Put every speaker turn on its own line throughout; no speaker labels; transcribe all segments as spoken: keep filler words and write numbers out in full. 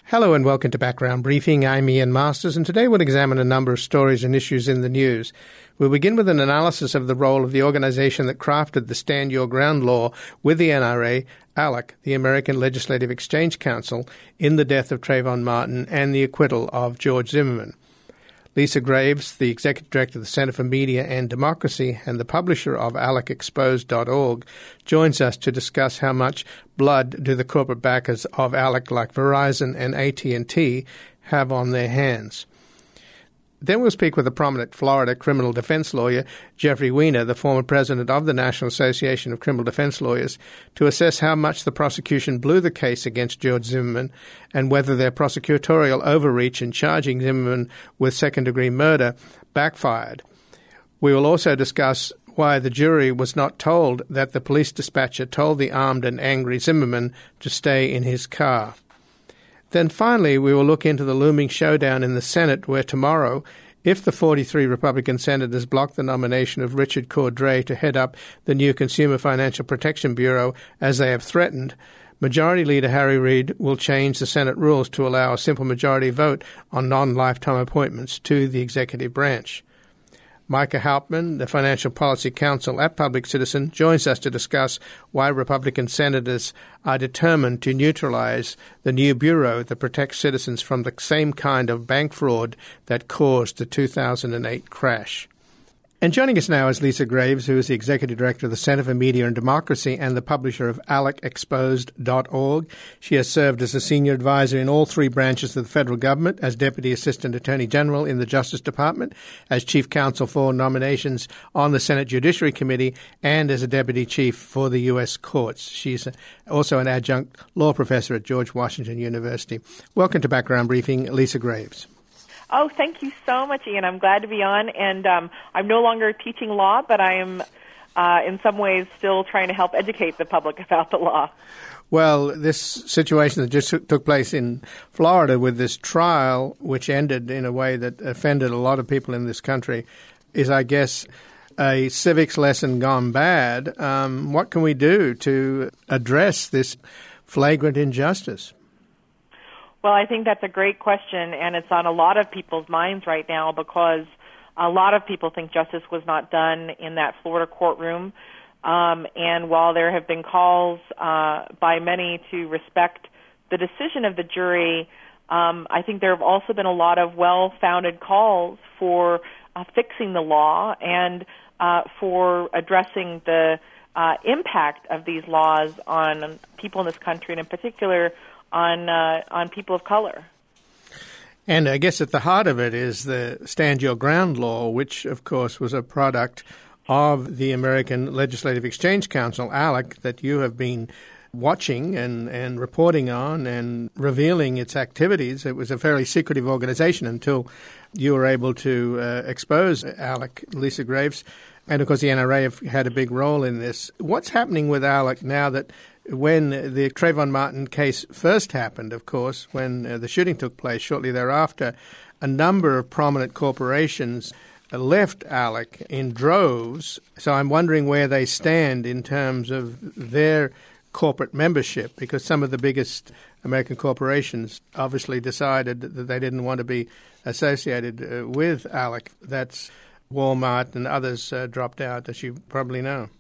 Hello and welcome to Background Briefing. I'm Ian Masters, and today we'll examine a number of stories and issues in the news. We'll begin with an analysis of the role of the organization that crafted the Stand Your Ground law with the N R A, ALEC, the American Legislative Exchange Council, in the death of Trayvon Martin and the acquittal of George Zimmerman. Lisa Graves, the Executive Director of the Center for Media and Democracy and the publisher of alec exposed dot org, joins us to discuss how much blood do the corporate backers of ALEC like Verizon and A T and T have on their hands. Then we'll speak with a prominent Florida criminal defense lawyer, Jeffrey Weiner, the former president of the National Association of Criminal Defense Lawyers, to assess how much the prosecution blew the case against George Zimmerman and whether their prosecutorial overreach in charging Zimmerman with second-degree murder backfired. We will also discuss why the jury was not told that the police dispatcher told the armed and angry Zimmerman to stay in his car. Then finally, we will look into the looming showdown in the Senate where tomorrow, if the forty-three Republican senators block the nomination of Richard Cordray to head up the new Consumer Financial Protection Bureau as they have threatened, Majority Leader Harry Reid will change the Senate rules to allow a simple majority vote on non-lifetime appointments to the executive branch. Micah Hauptman, the Financial Policy Counsel at Public Citizen, joins us to discuss why Republican senators are determined to neutralize the new bureau that protects citizens from the same kind of bank fraud that caused the two thousand eight crash. And joining us now is Lisa Graves, who is the Executive Director of the Center for Media and Democracy and the publisher of alec exposed dot org. She has served as a senior advisor in all three branches of the federal government, as Deputy Assistant Attorney General in the Justice Department, as Chief Counsel for Nominations on the Senate Judiciary Committee, and as a Deputy Chief for the U S Courts. She's also an adjunct law professor at George Washington University. Welcome to Background Briefing, Lisa Graves.
Oh, thank you so much, Ian. I'm glad to be on. And um, I'm no longer teaching law, but I am uh, in some ways still trying to help educate the public about the law.
Well, this situation that just took place in Florida with this trial, which ended in a way that offended a lot of people in this country, is, I guess, a civics lesson gone bad. Um, what can we do to address this flagrant injustice?
Well, I think that's a great question, and it's on a lot of people's minds right now because a lot of people think justice was not done in that Florida courtroom. Um, and while there have been calls uh, by many to respect the decision of the jury, um, I think there have also been a lot of well-founded calls for uh, fixing the law and uh, for addressing the uh, impact of these laws on people in this country, and in particular on uh, on people of color.
And I guess at the heart of it is the Stand Your Ground law, which, of course, was a product of the American Legislative Exchange Council, ALEC, that you have been watching and, and reporting on and revealing its activities. It was a fairly secretive organization until you were able to uh, expose ALEC, Lisa Graves. And, of course, the N R A have had a big role in this. What's happening with ALEC now that when the Trayvon Martin case first happened, of course, when uh, the shooting took place shortly thereafter, a number of prominent corporations left ALEC in droves. So I'm wondering where they stand in terms of their corporate membership, because some of the biggest American corporations obviously decided that they didn't want to be associated uh, with ALEC. That's Walmart and others uh, dropped out, as you probably know.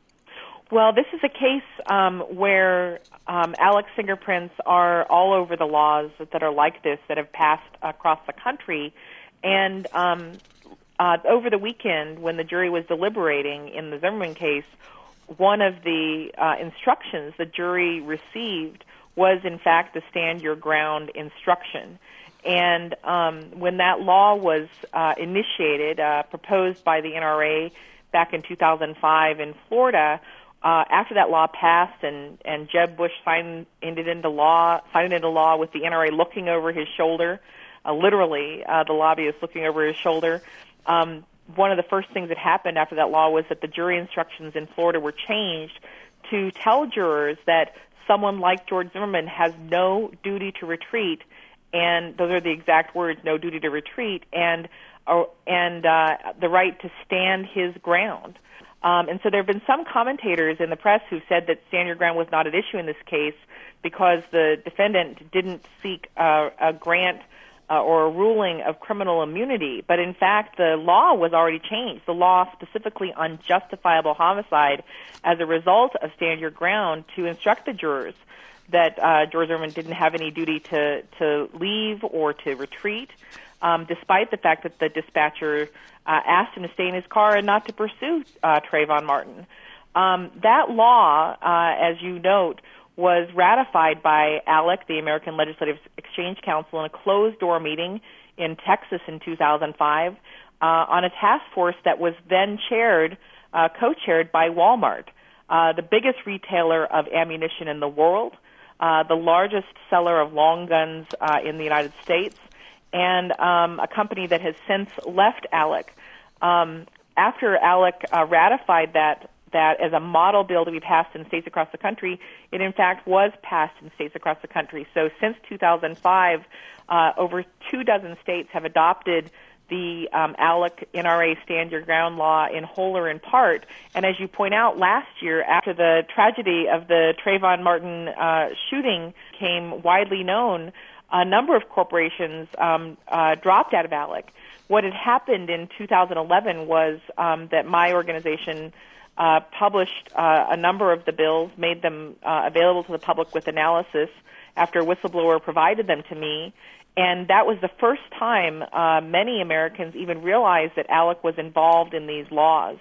Well, this is a case um, where um, ALEC's fingerprints are all over the laws that are like this that have passed across the country. And um, uh, over the weekend, when the jury was deliberating in the Zimmerman case, one of the uh, instructions the jury received was, in fact, the Stand Your Ground instruction. And um, when that law was uh, initiated, uh, proposed by the N R A back in two thousand five in Florida, Uh, after that law passed and, and Jeb Bush signed it into law, signed it into law with the N R A looking over his shoulder, uh, literally uh, the lobbyist looking over his shoulder, um, one of the first things that happened after that law was that the jury instructions in Florida were changed to tell jurors that someone like George Zimmerman has no duty to retreat, and those are the exact words, no duty to retreat, and, uh, and uh, the right to stand his ground. Um, and so there have been some commentators in the press who said that stand your ground was not at issue in this case because the defendant didn't seek uh, a grant uh, or a ruling of criminal immunity. But in fact, the law was already changed. The law specifically on justifiable homicide as a result of stand your ground to instruct the jurors that uh, George Zimmerman didn't have any duty to, to leave or to retreat, um, despite the fact that the dispatcher uh, asked him to stay in his car and not to pursue uh, Trayvon Martin. Um, that law, uh, as you note, was ratified by ALEC, the American Legislative Exchange Council, in a closed-door meeting in Texas in two thousand five uh, on a task force that was then chaired, uh, co-chaired by Walmart, uh, the biggest retailer of ammunition in the world, uh, the largest seller of long guns uh, in the United States, and um, a company that has since left ALEC. Um, after ALEC uh, ratified that that as a model bill to be passed in states across the country, it in fact was passed in states across the country. So since two thousand five, uh, over two dozen states have adopted the um, ALEC N R A Stand Your Ground law in whole or in part. And as you point out, last year, after the tragedy of the Trayvon Martin uh, shooting became widely known, a number of corporations um, uh, dropped out of ALEC. What had happened in two thousand eleven was um, that my organization Uh, published uh, a number of the bills, made them uh, available to the public with analysis after a whistleblower provided them to me. And that was the first time uh, many Americans even realized that ALEC was involved in these laws.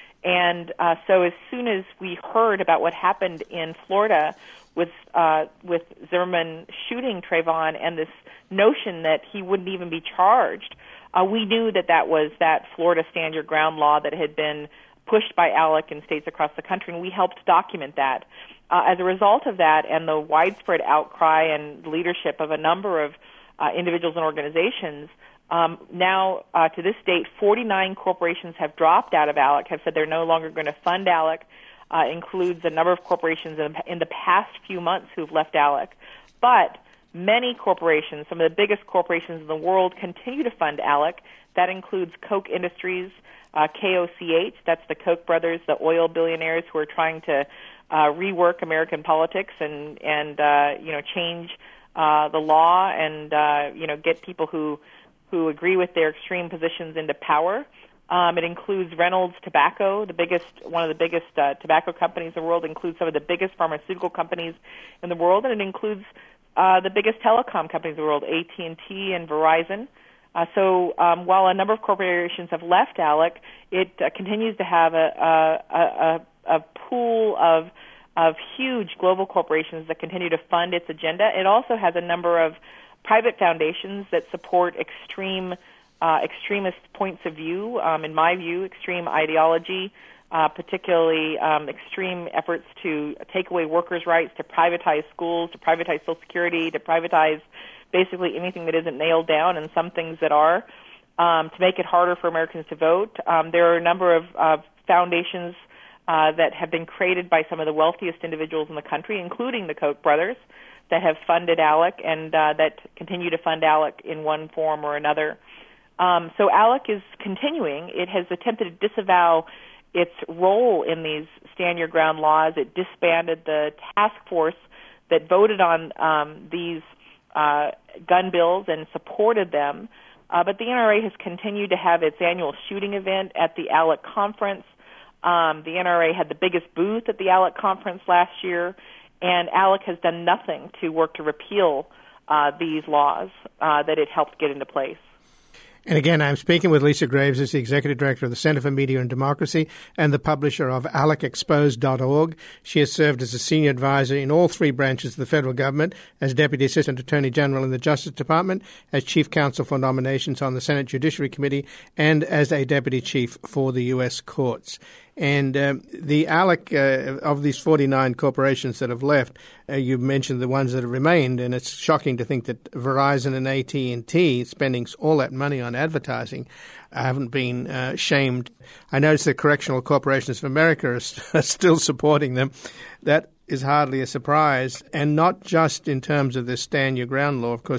And uh, so as soon as we heard about what happened in Florida with uh, with Zimmerman shooting Trayvon and this notion that he wouldn't even be charged, uh, we knew that that was that Florida Stand Your Ground law that had been pushed by ALEC in states across the country, and we helped document that. Uh, as a result of that and the widespread outcry and leadership of a number of uh, individuals and organizations, um, now uh, to this date, forty-nine corporations have dropped out of ALEC, have said they're no longer going to fund ALEC, uh, includes a number of corporations in, in the past few months who've left ALEC. But many corporations, some of the biggest corporations in the world, continue to fund ALEC. That includes Koch Industries, Uh, K O C H, that's the Koch brothers, the oil billionaires who are trying to uh, rework American politics and and uh, you know change uh, the law and uh, you know get people who who agree with their extreme positions into power. Um, it includes Reynolds Tobacco, the biggest one of the biggest uh, tobacco companies in the world. It includes some of the biggest pharmaceutical companies in the world, and it includes uh, the biggest telecom companies in the world, A T and T and Verizon. Uh, so um, while a number of corporations have left ALEC, it uh, continues to have a, a, a, a pool of of huge global corporations that continue to fund its agenda. It also has a number of private foundations that support extreme uh, extremist points of view, um, in my view, extreme ideology, uh, particularly um, extreme efforts to take away workers' rights, to privatize schools, to privatize Social Security, to privatize basically anything that isn't nailed down, and some things that are, um, to make it harder for Americans to vote. Um, there are a number of uh, foundations uh, that have been created by some of the wealthiest individuals in the country, including the Koch brothers, that have funded ALEC and uh, that continue to fund ALEC in one form or another. Um, so ALEC is continuing. It has attempted to disavow its role in these Stand Your Ground laws. It disbanded the task force that voted on um, these Uh, gun bills and supported them. Uh, but the N R A has continued to have its annual shooting event at the ALEC conference. Um, the N R A had the biggest booth at the ALEC conference last year, and ALEC has done nothing to work to repeal uh, these laws uh, that it helped get into place.
And again, I'm speaking with Lisa Graves, as the Executive Director of the Center for Media and Democracy and the publisher of alec exposed dot org. She has served as a senior advisor in all three branches of the federal government, as Deputy Assistant Attorney General in the Justice Department, as Chief Counsel for Nominations on the Senate Judiciary Committee, and as a Deputy Chief for the U S Courts. And um, the ALEC, uh, of these forty-nine corporations that have left, uh, you mentioned the ones that have remained, and it's shocking to think that Verizon and A T and T, spending all that money on advertising, haven't been uh, shamed. I notice that Correctional Corporations of America are, st- are still supporting them. That is hardly a surprise, and not just in terms of the Stand Your Ground law. Of course,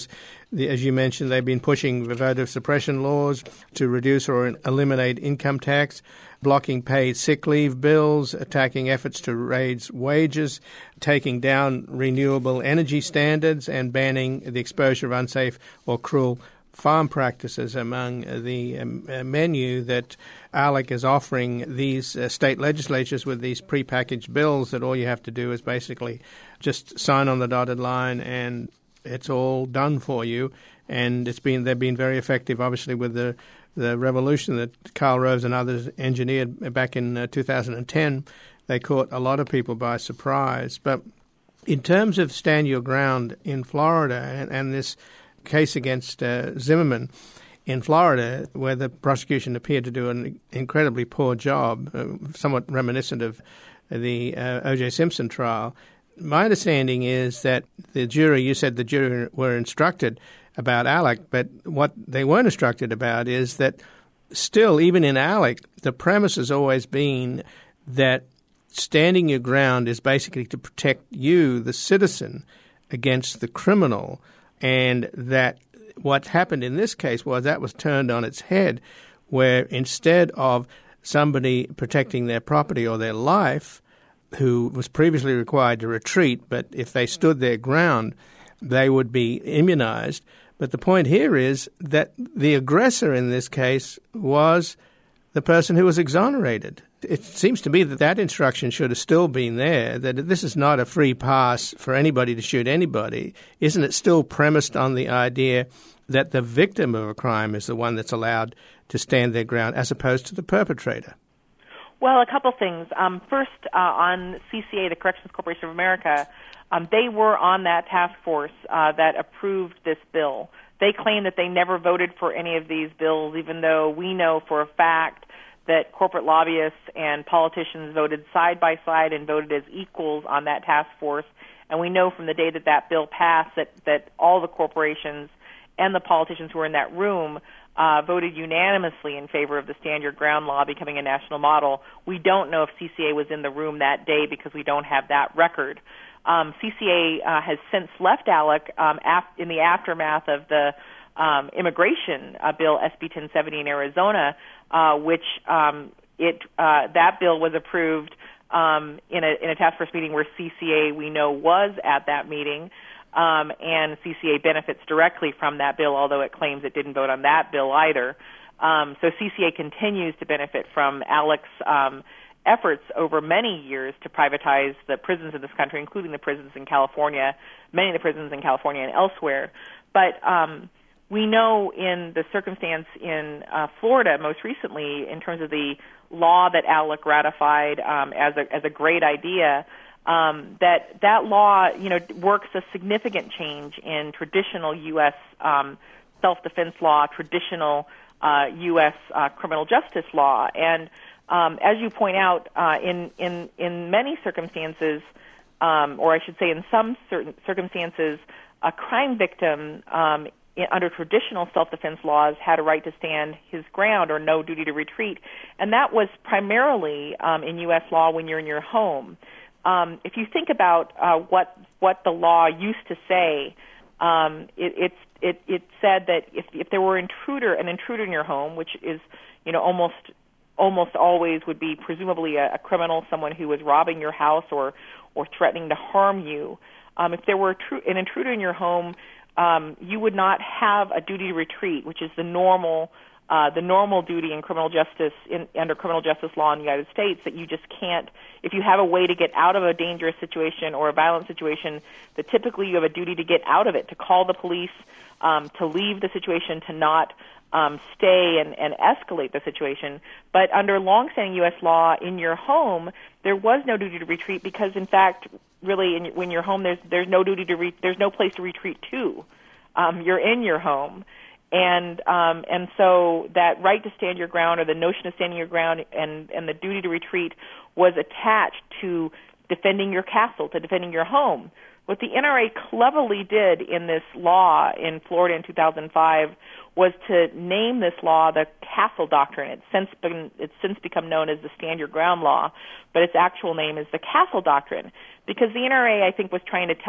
The, as you mentioned, they've been pushing the voter suppression laws to reduce or eliminate income tax, blocking paid sick leave bills, attacking efforts to raise wages, taking down renewable energy standards, and banning the exposure of unsafe or cruel farm practices among the um, uh, menu that ALEC is offering these uh, state legislatures with these prepackaged bills that all you have to do is basically just sign on the dotted line and it's all done for you. And it's been they've been very effective, obviously, with the the revolution that Karl Rove and others engineered back in uh, two thousand ten. They caught a lot of people by surprise. But in terms of stand your ground in Florida and, and this case against uh, Zimmerman in Florida, where the prosecution appeared to do an incredibly poor job, uh, somewhat reminiscent of the uh, O J Simpson trial. My understanding is that the jury, you said the jury were instructed about ALEC, but what they weren't instructed about is that still, even in ALEC, the premise has always been that standing your ground is basically to protect you, the citizen, against the criminal. And that what happened in this case was that was turned on its head, where instead of somebody protecting their property or their life, who was previously required to retreat, but if they stood their ground, they would be immunized. But the point here is that the aggressor in this case was the person who was exonerated. It seems to me that that instruction should have still been there, that this is not a free pass for anybody to shoot anybody. Isn't it still premised on the idea that the victim of a crime is the one that's allowed to stand their ground as opposed to the perpetrator?
Well, a couple things. Um, first, uh, on C C A, the Corrections Corporation of America, um, they were on that task force uh, that approved this bill. They claim that they never voted for any of these bills, even though we know for a fact that corporate lobbyists and politicians voted side by side and voted as equals on that task force. And we know from the day that that bill passed that, that all the corporations and the politicians who were in that room uh, voted unanimously in favor of the Stand Your Ground law becoming a national model. We don't know if C C A was in the room that day because we don't have that record. Um, C C A uh, has since left ALEC um, af- in the aftermath of the um, immigration uh, bill, S B ten seventy in Arizona, uh, which um, it uh, that bill was approved um, in a in a task force meeting where C C A, we know, was at that meeting. Um, and C C A benefits directly from that bill, although it claims it didn't vote on that bill either. Um, so C C A continues to benefit from ALEC's um, efforts over many years to privatize the prisons in this country, including the prisons in California, many of the prisons in California and elsewhere. But um, we know in the circumstance in uh, Florida most recently, in terms of the law that ALEC ratified um, as a as a great idea, Um, that that law, you know, works a significant change in traditional U S um, self-defense law, traditional uh, U S uh, criminal justice law, and um, as you point out, uh, in in in many circumstances, um, or I should say, in some certain circumstances, a crime victim um, in, under traditional self-defense laws had a right to stand his ground or no duty to retreat, and that was primarily um, in U S law when you're in your home. Um, if you think about uh, what what the law used to say, um, it, it's it, it said that if if there were intruder an intruder in your home, which is you know almost almost always would be presumably a, a criminal, someone who was robbing your house or or threatening to harm you. Um, if there were tru- an intruder in your home, um, you would not have a duty to retreat, which is the normal. Uh, the normal duty in criminal justice, in, under criminal justice law in the United States, that you just can't, if you have a way to get out of a dangerous situation or a violent situation, that typically you have a duty to get out of it, to call the police, um, to leave the situation, to not um, stay and, and escalate the situation. But under longstanding U S law, in your home, there was no duty to retreat because, in fact, really, in, when you're home, there's there's no duty to re- there's no place to retreat to. Um, you're in your home. And um, and so that right to stand your ground, or the notion of standing your ground, and, and the duty to retreat was attached to defending your castle, to defending your home. What the N R A cleverly did in this law in Florida in two thousand five was to name this law the Castle Doctrine. It's since been it's since become known as the Stand Your Ground Law, but its actual name is the Castle Doctrine, because the N R A, I think, was trying to tell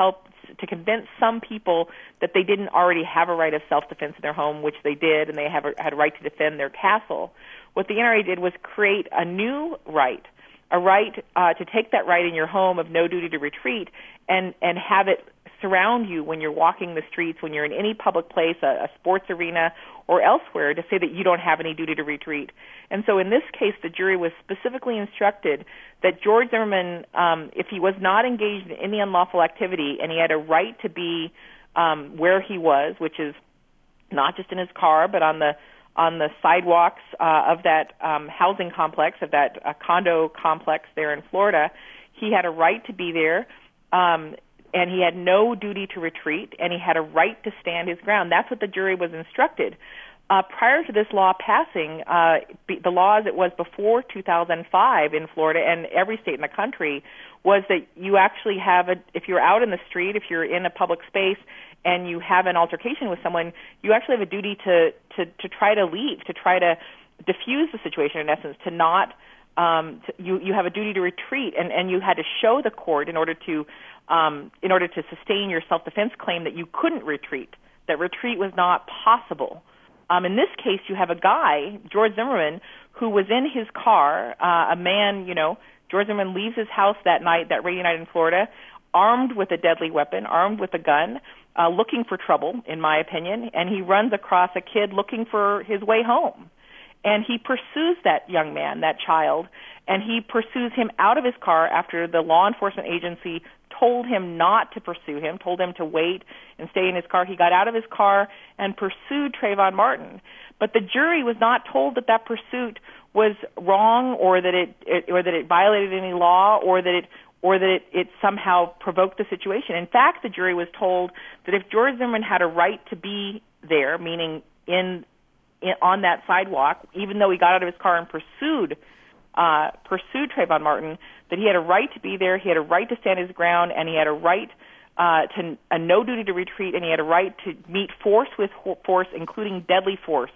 to convince some people that they didn't already have a right of self-defense in their home, which they did, and they have a, had a right to defend their castle. What the N R A did was create a new right, a right uh, to take that right in your home of no duty to retreat and, and have it surround you when you're walking the streets, when you're in any public place, a, a sports arena or elsewhere, to say that you don't have any duty to retreat. And so in this case, the jury was specifically instructed that George Zimmerman, um, if he was not engaged in any unlawful activity and he had a right to be um, where he was, which is not just in his car, but on the on the sidewalks uh, of that um, housing complex, of that uh, condo complex there in Florida, he had a right to be there. Um, and he had no duty to retreat, and he had a right to stand his ground. That's what the jury was instructed. Uh, prior to this law passing, uh, be, the law as it was before two thousand five in Florida and every state in the country was that you actually have a, if you're out in the street, if you're in a public space, and you have an altercation with someone, you actually have a duty to, to, to try to leave, to try to diffuse the situation, in essence, to not, um, to, you, you have a duty to retreat, and, and you had to show the court in order to Um, in order to sustain your self-defense claim that you couldn't retreat, that retreat was not possible. Um, in this case, you have a guy, George Zimmerman, who was in his car, uh, a man, you know, George Zimmerman leaves his house that night, that rainy night in Florida, armed with a deadly weapon, armed with a gun, uh, looking for trouble, in my opinion, and he runs across a kid looking for his way home. And he pursues that young man, that child, and he pursues him out of his car after the law enforcement agency told him not to pursue him, told him to wait and stay in his car. He got out of his car and pursued Trayvon Martin. But the jury was not told that that pursuit was wrong, or that it, it or that it violated any law, or that it or that it, it somehow provoked the situation. In fact, the jury was told that if George Zimmerman had a right to be there, meaning in, in on that sidewalk, even though he got out of his car and pursued uh, pursued Trayvon Martin, that he had a right to be there, he had a right to stand his ground, and he had a right uh, to a no duty to retreat, and he had a right to meet force with force, including deadly force.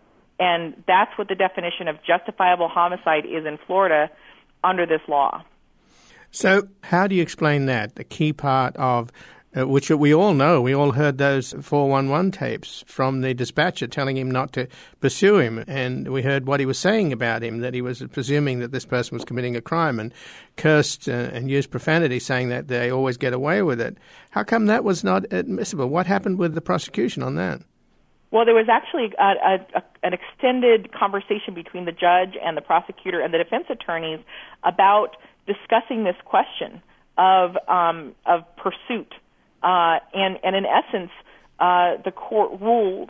And that's what the definition of justifiable homicide is in Florida under this law.
So how do you explain that? The key part of Uh, which we all know, we all heard those four one one tapes from the dispatcher telling him not to pursue him, and we heard what he was saying about him, that he was presuming that this person was committing a crime, and cursed uh, and used profanity, saying that they always get away with it. How come that was not admissible? What happened with the prosecution on that?
Well, there was actually a, a, a, an extended conversation between the judge and the prosecutor and the defense attorneys about discussing this question of um, of pursuit. Uh, and, and in essence, uh, the court ruled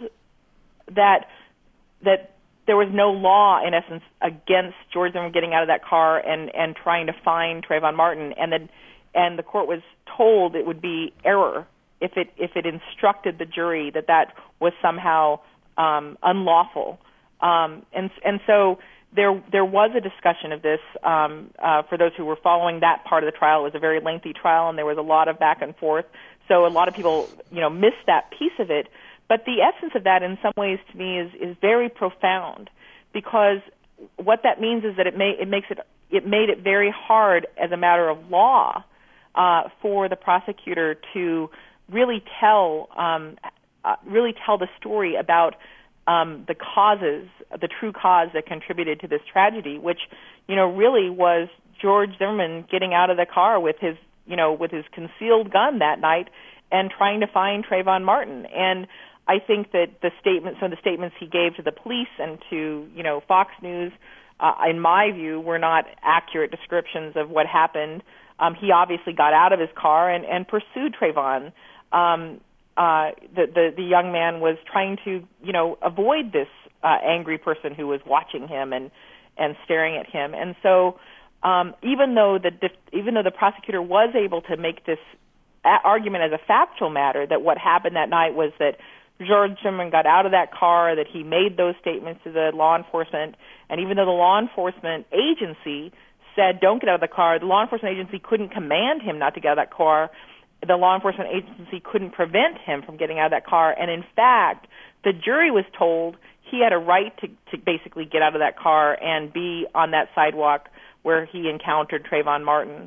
that that there was no law, in essence, against George Zimmerman getting out of that car and, and trying to find Trayvon Martin, and then and the court was told it would be error if it if it instructed the jury that that was somehow um, unlawful, um, and and so. There, there was a discussion of this. Um, uh, for those who were following that part of the trial, it was a very lengthy trial, and there was a lot of back and forth. So a lot of people, you know, missed that piece of it. But the essence of that, in some ways, to me, is is very profound, because what that means is that it may it makes it it made it very hard as a matter of law uh, for the prosecutor to really tell um, uh, really tell the story about. Um, the causes, the true cause that contributed to this tragedy, which, you know, really was George Zimmerman getting out of the car with his, you know, with his concealed gun that night and trying to find Trayvon Martin. And I think that the statements, some of the statements he gave to the police and to, you know, Fox News, uh, in my view, were not accurate descriptions of what happened. Um, he obviously got out of his car and, and pursued Trayvon. Um, Uh, the, the the young man was trying to, you know, avoid this uh, angry person who was watching him and, and staring at him. And so, um, even though the even though the prosecutor was able to make this a- argument as a factual matter that what happened that night was that George Zimmerman got out of that car, that he made those statements to the law enforcement, and even though the law enforcement agency said don't get out of the car, the law enforcement agency couldn't command him not to get out of that car. The law enforcement agency couldn't prevent him from getting out of that car. And in fact, the jury was told he had a right to, to basically get out of that car and be on that sidewalk where he encountered Trayvon Martin.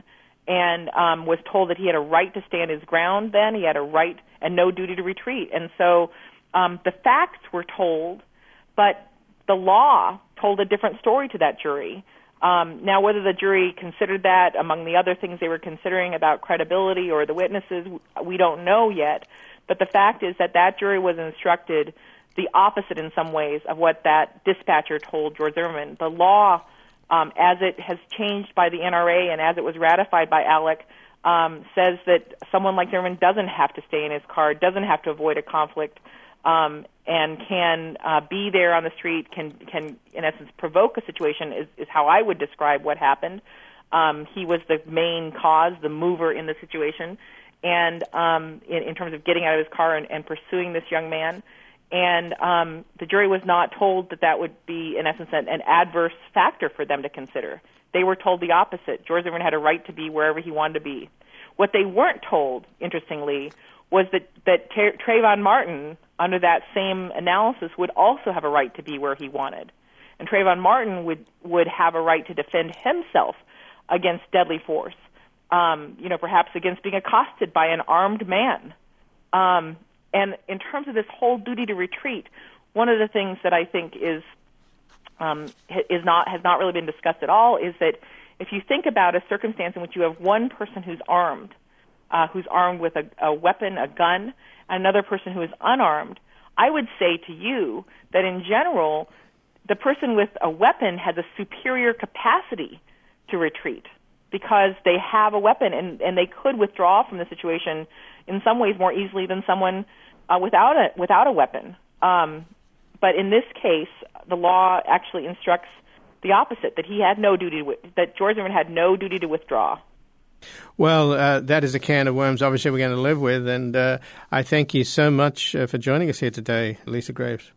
and um, was told that he had a right to stand his ground then. He had a right and no duty to retreat. And so um, the facts were told, but the law told a different story to that jury. Um, now, whether the jury considered that among the other things they were considering about credibility or the witnesses, we don't know yet. But the fact is that that jury was instructed the opposite in some ways of what that dispatcher told George Zimmerman. The law, um, as it has changed by the N R A and as it was ratified by ALEC, um, says that someone like Zimmerman doesn't have to stay in his car, doesn't have to avoid a conflict, um, and can uh, be there on the street, can, can in essence provoke a situation, is, is how I would describe what happened. Um, he was the main cause, the mover in the situation, and um, in, in terms of getting out of his car and, and pursuing this young man. And um, the jury was not told that that would be, in essence, an, an adverse factor for them to consider. They were told the opposite. George Zimmerman had a right to be wherever he wanted to be. What they weren't told, interestingly, was that, that Tra- Trayvon Martin, under that same analysis, would also have a right to be where he wanted. And Trayvon Martin would, would have a right to defend himself against deadly force, um, you know, perhaps against being accosted by an armed man. Um, and in terms of this whole duty to retreat, one of the things that I think is um, is not has not really been discussed at all is that if you think about a circumstance in which you have one person who's armed, uh, who's armed with a, a weapon, a gun, and another person who is unarmed, I would say to you that in general, the person with a weapon has a superior capacity to retreat because they have a weapon and, and they could withdraw from the situation in some ways more easily than someone uh, without a without a weapon. Um, but in this case, the law actually instructs the opposite, that he had no duty, to, that George Zimmerman had no duty to withdraw.
Well, uh, that is a can of worms, obviously, we're going to live with. And uh, I thank you so much uh, for joining us here today, Lisa Graves.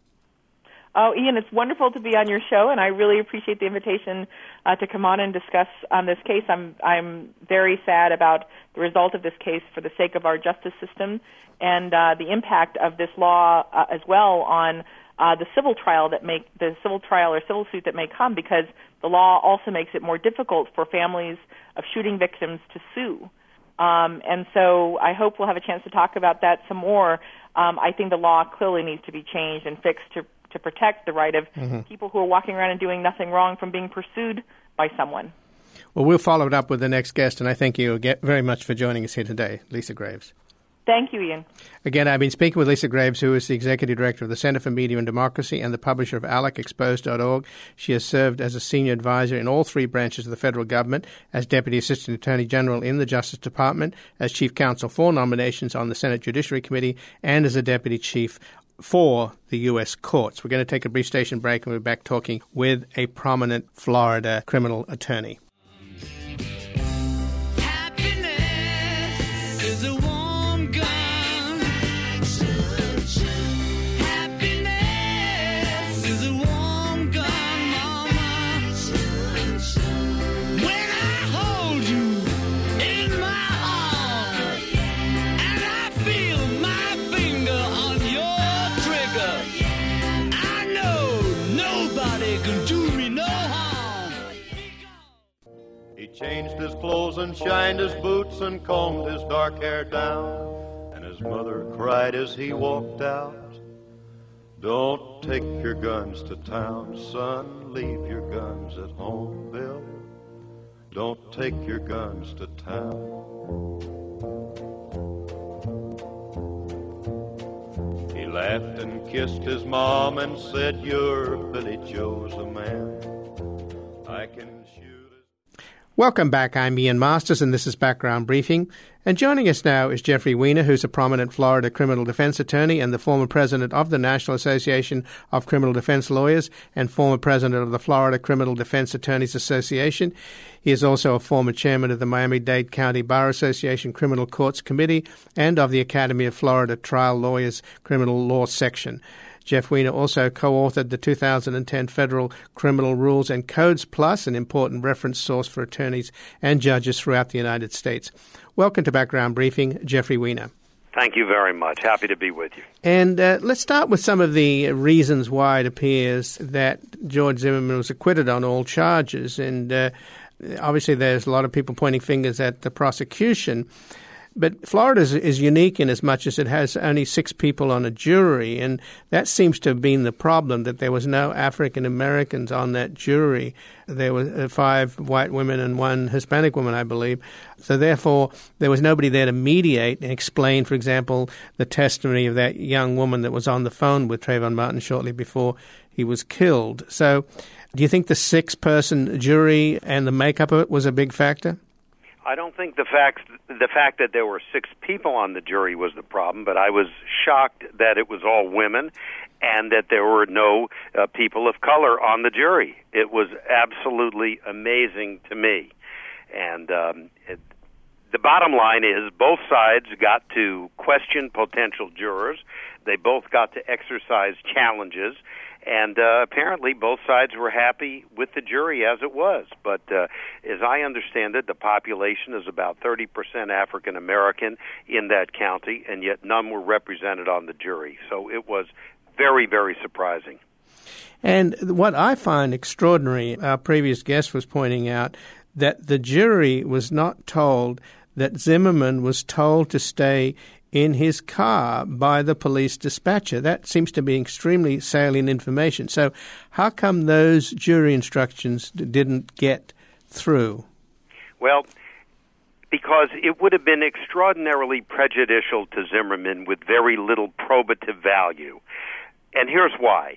Oh, Ian, it's wonderful to be on your show, and I really appreciate the invitation uh, to come on and discuss on this case. I'm I'm very sad about the result of this case for the sake of our justice system and uh, the impact of this law uh, as well on uh, the civil trial that make the civil trial or civil suit that may come, because the law also makes it more difficult for families of shooting victims to sue. Um, and so I hope we'll have a chance to talk about that some more. Um, I think the law clearly needs to be changed and fixed to to protect the right of mm-hmm. people who are walking around and doing nothing wrong from being pursued by someone.
Well, we'll follow it up with the next guest, and I thank you very much for joining us here today, Lisa Graves.
Thank you, Ian.
Again, I've been speaking with Lisa Graves, who is the Executive Director of the Center for Media and Democracy and the publisher of alec exposed dot org. She has served as a senior advisor in all three branches of the federal government, as Deputy Assistant Attorney General in the Justice Department, as Chief Counsel for Nominations on the Senate Judiciary Committee, and as a Deputy Chief for the U S courts. We're going to take a brief station break, and we're back talking with a prominent Florida criminal attorney.
Happiness is a warm gun. Happiness is a warm gun, mama. When I hold you in my arms and I feel my finger on your trigger, I know nobody can do me no harm.
He changed his clothes and shined his boots and combed his dark hair down, and his mother cried as he walked out, "Don't take your guns to town, son, leave your guns at home, Bill. Don't take your guns to town." He laughed and kissed his mom and said, "You're Billy Joe's a man. I can shoot."
Welcome back. I'm Ian Masters, and this is Background Briefing. And joining us now is Jeffrey Weiner, who's a prominent Florida criminal defense attorney and the former president of the National Association of Criminal Defense Lawyers and former president of the Florida Criminal Defense Attorneys Association. He is also a former chairman of the Miami-Dade County Bar Association Criminal Courts Committee and of the Academy of Florida Trial Lawyers Criminal Law Section. Jeff Weiner also co-authored the two thousand ten Federal Criminal Rules and Codes Plus, an important reference source for attorneys and judges throughout the United States. Welcome to Background Briefing, Jeffrey Weiner.
Thank you very much. Happy to be with you.
And uh, let's start with some of the reasons why it appears that George Zimmerman was acquitted on all charges. And uh, Obviously, there's a lot of people pointing fingers at the prosecution. But Florida is, is unique in as much as it has only six people on a jury, and that seems to have been the problem, that there was no African Americans on that jury. There were five white women and one Hispanic woman, I believe. So therefore, there was nobody there to mediate and explain, for example, the testimony of that young woman that was on the phone with Trayvon Martin shortly before he was killed. So do you think the six-person jury and the makeup of it was a big factor?
I don't think the fact the fact that there were six people on the jury was the problem, but I was shocked that it was all women and that there were no uh, people of color on the jury. It was absolutely amazing to me. And um, it, the bottom line is both sides got to question potential jurors. They both got to exercise challenges. And uh, apparently both sides were happy with the jury as it was. But uh, as I understand it, the population is about thirty percent African American in that county, and yet none were represented on the jury. So it was very, very surprising.
And what I find extraordinary, our previous guest was pointing out, that the jury was not told that Zimmerman was told to stay in his car by the police dispatcher. That seems to be extremely salient information. So how come those jury instructions didn't get through?
Well, because it would have been extraordinarily prejudicial to Zimmerman with very little probative value. And here's why.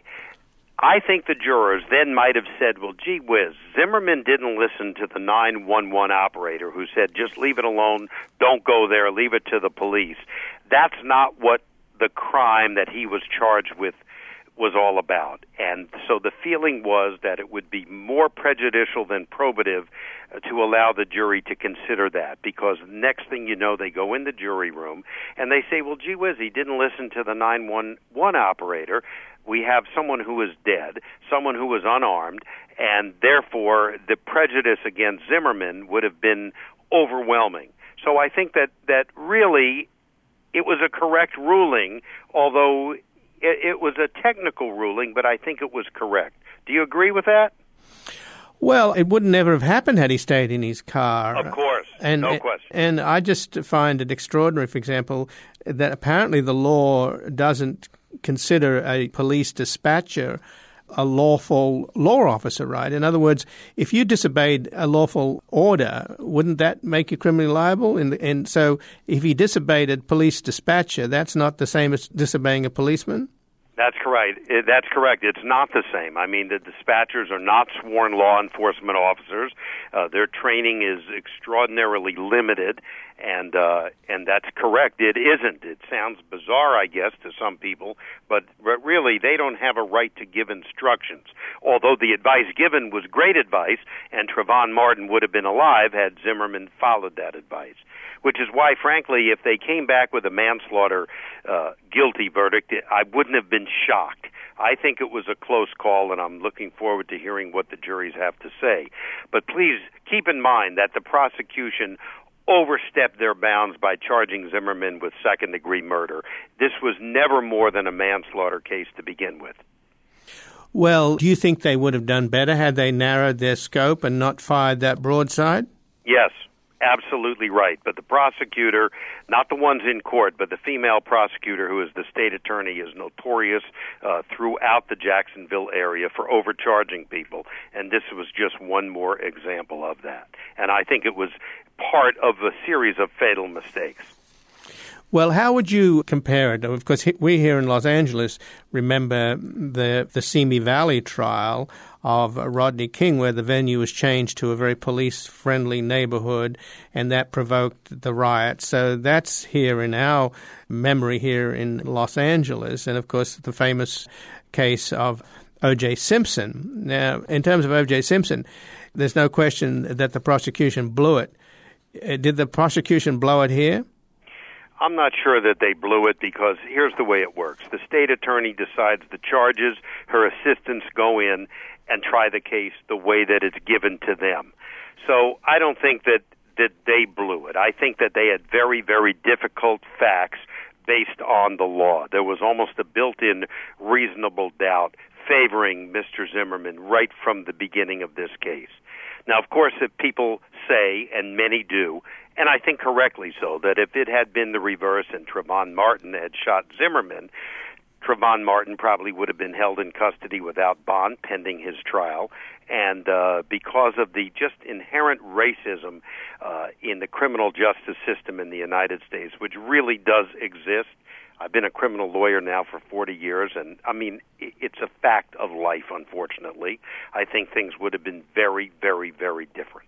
I think the jurors then might have said, well, gee whiz, Zimmerman didn't listen to the nine one one operator who said, just leave it alone, don't go there, leave it to the police. That's not what the crime that he was charged with was all about. And so the feeling was that it would be more prejudicial than probative uh, to allow the jury to consider that, because next thing you know, they go in the jury room and they say, well, gee whiz, he didn't listen to the nine one one operator. We have someone who is dead, someone who was unarmed, and therefore the prejudice against Zimmerman would have been overwhelming. So I think that, that really it was a correct ruling, although it, it was a technical ruling, but I think it was correct. Do you agree with that?
Well, it would never have happened had he stayed in his car.
Of course,
and,
no question.
And I just find it extraordinary, for example, that apparently the law doesn't consider a police dispatcher a lawful law officer, right? In other words, if you disobeyed a lawful order, wouldn't that make you criminally liable? And, and so if he disobeyed a police dispatcher, that's not the same as disobeying a policeman?
That's correct. That's correct. It's not the same. I mean, the dispatchers are not sworn law enforcement officers. Uh, their training is extraordinarily limited, and uh, and that's correct. It isn't. It sounds bizarre, I guess, to some people, but really they don't have a right to give instructions. Although the advice given was great advice, and Trayvon Martin would have been alive had Zimmerman followed that advice. Which is why, frankly, if they came back with a manslaughter uh, guilty verdict, I wouldn't have been shocked. I think it was a close call, and I'm looking forward to hearing what the juries have to say. But please keep in mind that the prosecution overstepped their bounds by charging Zimmerman with second-degree murder. This was never more than a manslaughter case to begin with.
Well, do you think they would have done better had they narrowed their scope and not fired that broadside?
Yes. Absolutely right. But the prosecutor, not the ones in court, but the female prosecutor who is the state attorney, is notorious uh, throughout the Jacksonville area for overcharging people. And this was just one more example of that. And I think it was part of a series of fatal mistakes.
Well, how would you compare it? Of course, we here in Los Angeles remember the the Simi Valley trial of Rodney King, where the venue was changed to a very police-friendly neighborhood, and that provoked the riot. So that's here in our memory here in Los Angeles. And, of course, the famous case of O J. Simpson. Now, in terms of O J. Simpson, there's no question that the prosecution blew it. Did the prosecution blow it here?
I'm not sure that they blew it, because here's the way it works. The state attorney decides the charges, her assistants go in and try the case the way that it's given to them. So I don't think that, that they blew it. I think that they had very, very difficult facts based on the law. There was almost a built-in reasonable doubt favoring Mister Zimmerman right from the beginning of this case. Now, of course, if people say, and many do, and I think correctly so, that if it had been the reverse and Trayvon Martin had shot Zimmerman, Trayvon Martin probably would have been held in custody without bond pending his trial. And uh, because of the just inherent racism uh, in the criminal justice system in the United States, which really does exist, I've been a criminal lawyer now for forty years, and I mean, it's a fact of life, unfortunately. I think things would have been very, very, very different.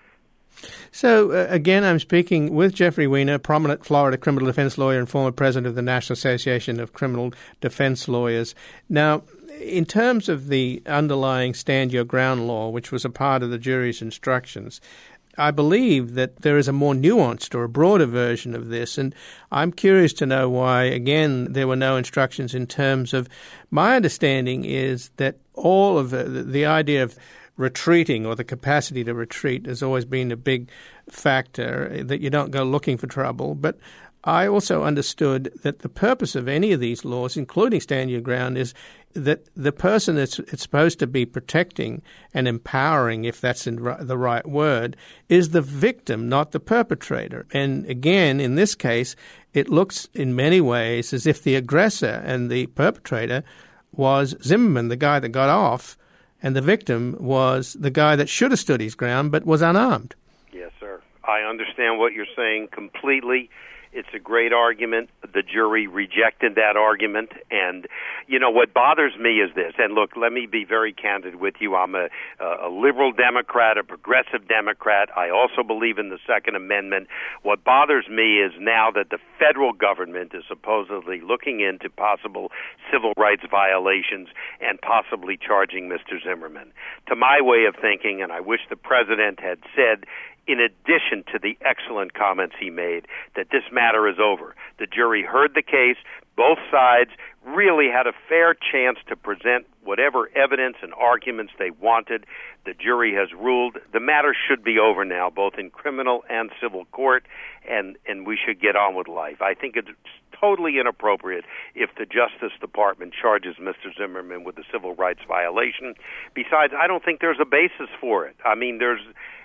So, uh, again, I'm speaking with Jeffrey Weiner, prominent Florida criminal defense lawyer and former president of the National Association of Criminal Defense Lawyers. Now, in terms of the underlying Stand Your Ground law, which was a part of the jury's instructions, I believe that there is a more nuanced or a broader version of this, and I'm curious to know why, again, there were no instructions in terms of, my understanding is that all of the, the idea of retreating or the capacity to retreat has always been a big factor, that you don't go looking for trouble. But I also understood that the purpose of any of these laws, including Stand Your Ground, is that the person that's it's supposed to be protecting and empowering, if that's in the right word, is the victim, not the perpetrator. And again, in this case, it looks in many ways as if the aggressor and the perpetrator was Zimmerman, the guy that got off, and the victim was the guy that should have stood his ground but was unarmed.
Yes, sir. I understand what you're saying completely. It's a great argument. The jury rejected that argument. And, you know, what bothers me is this. And, look, let me be very candid with you. I'm a, a liberal Democrat, a progressive Democrat. I also believe in the Second Amendment. What bothers me is now that the federal government is supposedly looking into possible civil rights violations and possibly charging Mister Zimmerman. To my way of thinking, and I wish the president had said, in addition to the excellent comments he made, that this matter is over. The jury heard the case. Both sides really had a fair chance to present whatever evidence and arguments they wanted. The jury has ruled. The matter should be over now, both in criminal and civil court, and, and we should get on with life. I think it's totally inappropriate if the Justice Department charges Mister Zimmerman with a civil rights violation. Besides, I don't think there's a basis for it. I mean, there's...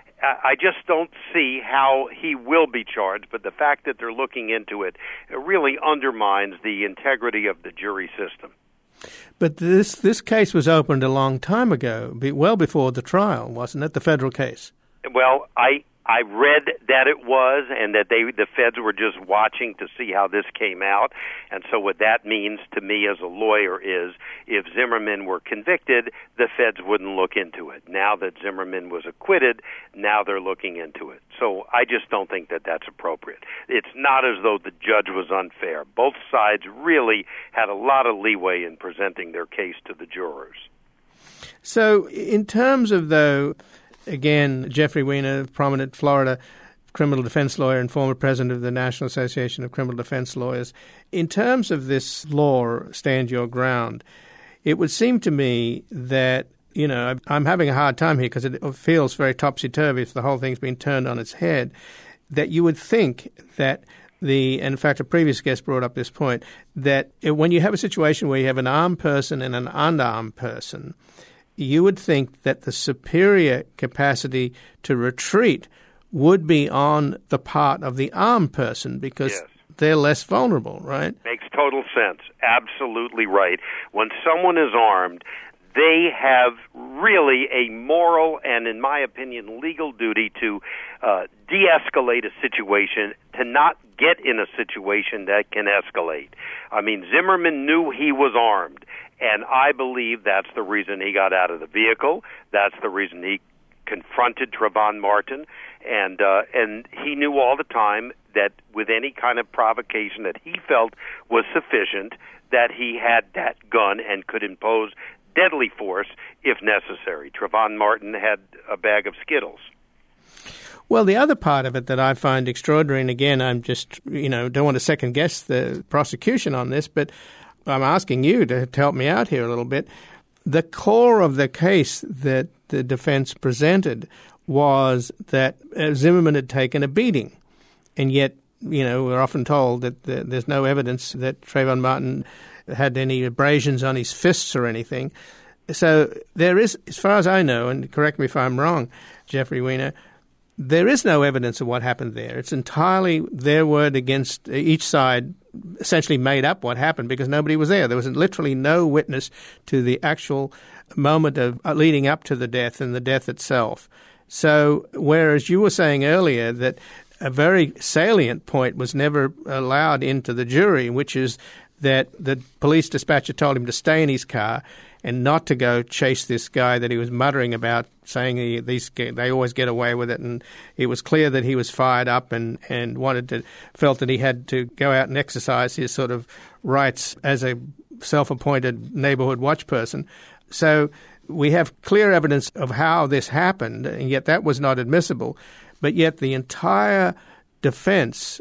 I just don't see how he will be charged, but the fact that they're looking into it, it really undermines the integrity of the jury system.
But this this case was opened a long time ago, well before the trial, wasn't it, the federal case?
Well, I I read that it was, and that they the feds were just watching to see how this came out. And so what that means to me as a lawyer is if Zimmerman were convicted, the feds wouldn't look into it. Now that Zimmerman was acquitted, now they're looking into it. So I just don't think that that's appropriate. It's not as though the judge was unfair. Both sides really had a lot of leeway in presenting their case to the jurors.
So in terms of, though, again, Jeffrey Weiner, prominent Florida criminal defense lawyer and former president of the National Association of Criminal Defense Lawyers. In terms of this law, Stand Your Ground, it would seem to me that, you know, I'm having a hard time here because it feels very topsy-turvy if the whole thing's been turned on its head, that you would think that the, and in fact, a previous guest brought up this point, that when you have a situation where you have an armed person and an unarmed person, you would think that the superior capacity to retreat would be on the part of the armed person because yes. they're less vulnerable, right?
Makes total sense. Absolutely right. When someone is armed, they have really a moral and, in my opinion, legal duty to uh, de-escalate a situation, to not get in a situation that can escalate. I mean, Zimmerman knew he was armed, and I believe that's the reason he got out of the vehicle. That's the reason he confronted Trayvon Martin, and uh, and he knew all the time that with any kind of provocation that he felt was sufficient, that he had that gun and could impose deadly force if necessary. Trayvon Martin had a bag of Skittles.
Well, the other part of it that I find extraordinary, and again, I'm just, you know, don't want to second guess the prosecution on this, but I'm asking you to help me out here a little bit. The core of the case that the defense presented was that Zimmerman had taken a beating, and yet, you know, we're often told that there's no evidence that Trayvon Martin had any abrasions on his fists or anything. So there is, as far as I know, and correct me if I'm wrong, Jeffrey Weiner, there is no evidence of what happened there. It's entirely their word against each side, essentially made up what happened because nobody was there. There was literally no witness to the actual moment of uh, leading up to the death and the death itself. So whereas you were saying earlier that a very salient point was never allowed into the jury, which is that the police dispatcher told him to stay in his car and not to go chase this guy that he was muttering about, saying he, these they always get away with it. And it was clear that he was fired up and, and wanted to felt that he had to go out and exercise his sort of rights as a self-appointed neighborhood watch person. So we have clear evidence of how this happened, and yet that was not admissible. But yet the entire defense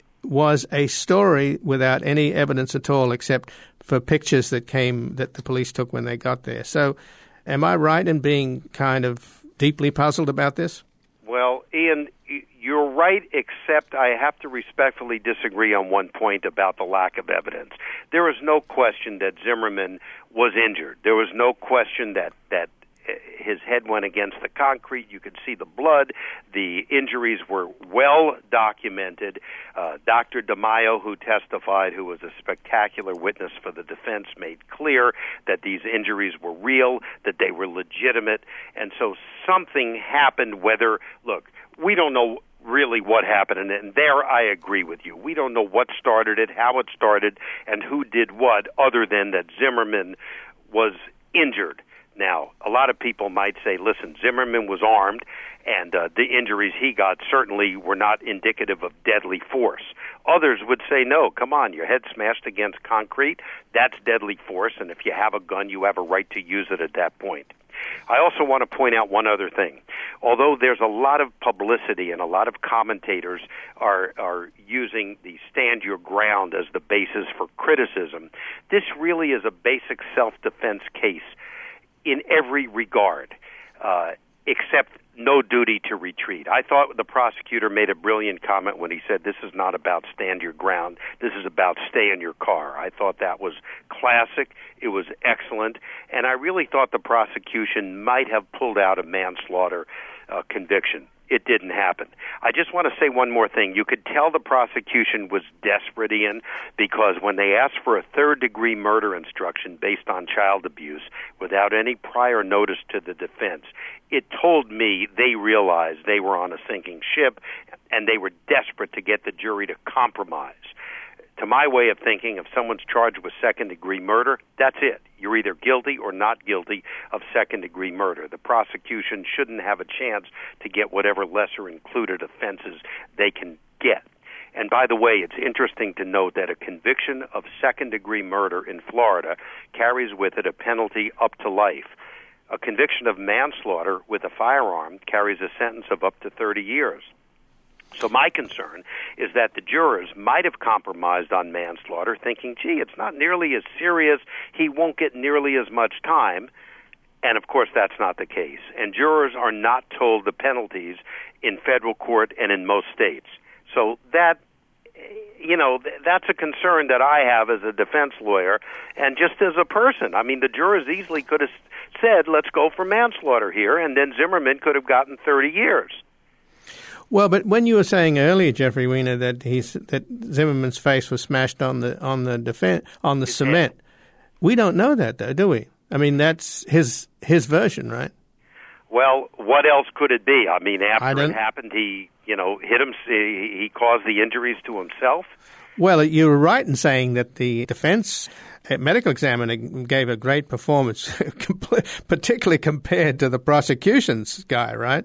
was a story without any evidence at all except for pictures that came that the police took when they got there. So am I right in being kind of deeply puzzled about this?
Well, Ian, you're right, except I have to respectfully disagree on one point about the lack of evidence. There is no question that Zimmerman was injured. There was no question that, that his head went against the concrete. You could see the blood. The injuries were well documented. Uh, Doctor DeMaio, who testified, who was a spectacular witness for the defense, made clear that these injuries were real, that they were legitimate. And so something happened, whether, look, we don't know really what happened, and, and there I agree with you. We don't know what started it, how it started, and who did what, other than that Zimmerman was injured. Now, a lot of people might say, listen, Zimmerman was armed, and uh, the injuries he got certainly were not indicative of deadly force. Others would say, no, come on, your head smashed against concrete, that's deadly force, and if you have a gun, you have a right to use it at that point. I also want to point out one other thing. Although there's a lot of publicity and a lot of commentators are are using the stand your ground as the basis for criticism, this really is a basic self-defense case in every regard, uh, except no duty to retreat. I thought the prosecutor made a brilliant comment when he said this is not about stand your ground, this is about stay in your car. I thought that was classic, it was excellent, and I really thought the prosecution might have pulled out a manslaughter uh, conviction. It didn't happen. I just want to say one more thing. You could tell the prosecution was desperate, Ian, because when they asked for a third-degree murder instruction based on child abuse without any prior notice to the defense, it told me they realized they were on a sinking ship and they were desperate to get the jury to compromise. To my way of thinking, if someone's charged with second-degree murder, that's it. You're either guilty or not guilty of second-degree murder. The prosecution shouldn't have a chance to get whatever lesser-included offenses they can get. And by the way, it's interesting to note that a conviction of second-degree murder in Florida carries with it a penalty up to life. A conviction of manslaughter with a firearm carries a sentence of up to thirty years. So my concern is that the jurors might have compromised on manslaughter, thinking, gee, it's not nearly as serious, he won't get nearly as much time. And, of course, that's not the case. And jurors are not told the penalties in federal court and in most states. So that, you know, that's a concern that I have as a defense lawyer and just as a person. I mean, the jurors easily could have said, let's go for manslaughter here, and then Zimmerman could have gotten thirty years.
Well, but when you were saying earlier, Jeffrey Weiner, that he's that Zimmerman's face was smashed on the on the defense on the cement, we don't know that, though, do we? I mean, that's his his version, right?
Well, what else could it be? I mean, after it happened, he you know hit him. He caused the injuries to himself.
Well, you were right in saying that the defense medical examiner gave a great performance, particularly compared to the prosecution's guy, right?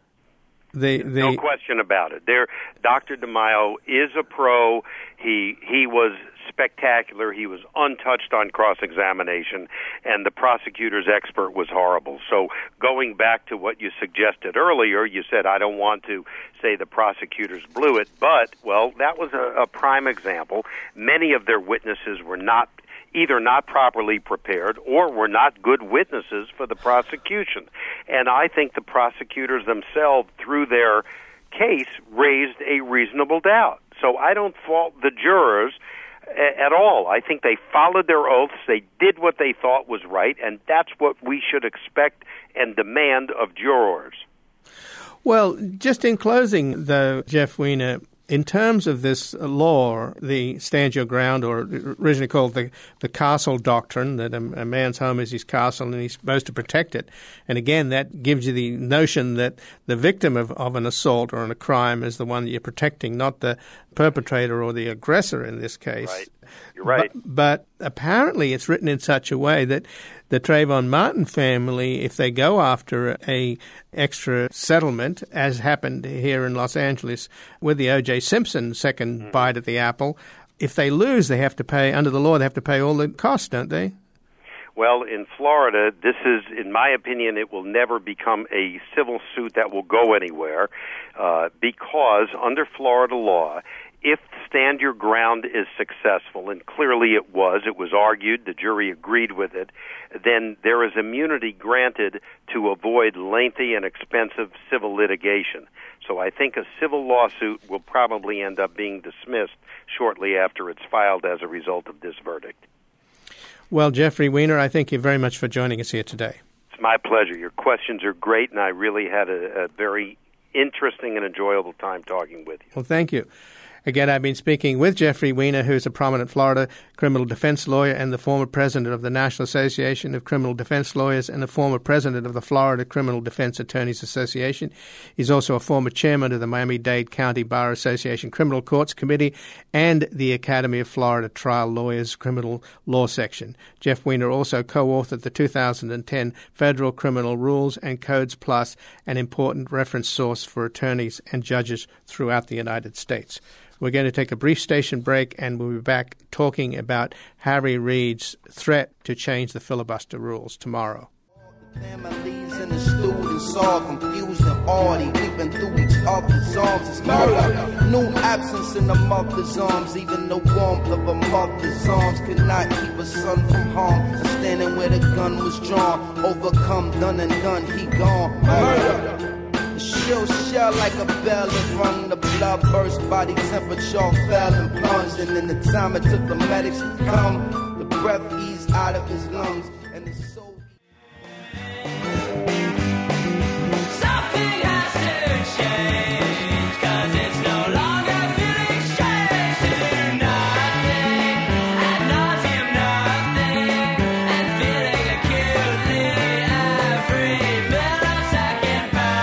The, the,
no question about it. There, Doctor DeMaio is a pro. He he was spectacular. He was untouched on cross-examination, and the prosecutor's expert was horrible. So going back to what you suggested earlier, you said, I don't want to say the prosecutors blew it, but, well, that was a, a prime example. Many of their witnesses were not either not properly prepared or were not good witnesses for the prosecution. And I think the prosecutors themselves, through their case, raised a reasonable doubt. So I don't fault the jurors. a- at all. I think they followed their oaths. They did what they thought was right, and that's what we should expect and demand of jurors.
Well, just in closing, though, Jeff Weiner, in terms of this law, the Stand Your Ground, or originally called the, the Castle Doctrine, that a, a man's home is his castle and he's supposed to protect it. And again, that gives you the notion that the victim of, of an assault or a crime is the one that you're protecting, not the perpetrator or the aggressor in this case.
Right. You're right.
But, but apparently it's written in such a way that the Trayvon Martin family, if they go after a extra settlement, as happened here in Los Angeles with the O J Simpson second mm-hmm. bite at the apple, if they lose, they have to pay, under the law, they have to pay all the costs, don't they?
Well, in Florida, this is, in my opinion, it will never become a civil suit that will go anywhere uh, because under Florida law, if Stand Your Ground is successful, and clearly it was, it was argued, the jury agreed with it, then there is immunity granted to avoid lengthy and expensive civil litigation. So I think a civil lawsuit will probably end up being dismissed shortly after it's filed as a result of this verdict.
Well, Jeffrey Weiner, I thank you very much for joining us here today.
It's my pleasure. Your questions are great, and I really had a, a very interesting and enjoyable time talking with you.
Well, thank you. Again, I've been speaking with Jeffrey Weiner, who's a prominent Florida criminal defense lawyer and the former president of the National Association of Criminal Defense Lawyers and the former president of the Florida Criminal Defense Attorneys Association. He's also a former chairman of the Miami-Dade County Bar Association Criminal Courts Committee and the Academy of Florida Trial Lawyers Criminal Law Section. Jeff Weiner also co-authored the two thousand ten Federal Criminal Rules and Codes Plus, an important reference source for attorneys and judges throughout the United States. We're going to take a brief station break, and we'll be back talking about Harry Reid's threat to change the filibuster rules tomorrow.
Families in the students all confused and already weeping through each other's arms. It's murder. New absence in the mother's arms. Even the warmth of a mother's arms could not keep a son from harm. And standing where the gun was drawn, overcome, done and done, he gone. Murder. She'll shell like a bell that rung, the blood burst, body temperature fell and plunged, and in the time it took the medics to come, the breath eased out of his lungs, and his soul.
Something has to change, 'cause it's no longer feeling strange to nothing, ad nauseam nothing, and feeling acutely every millisecond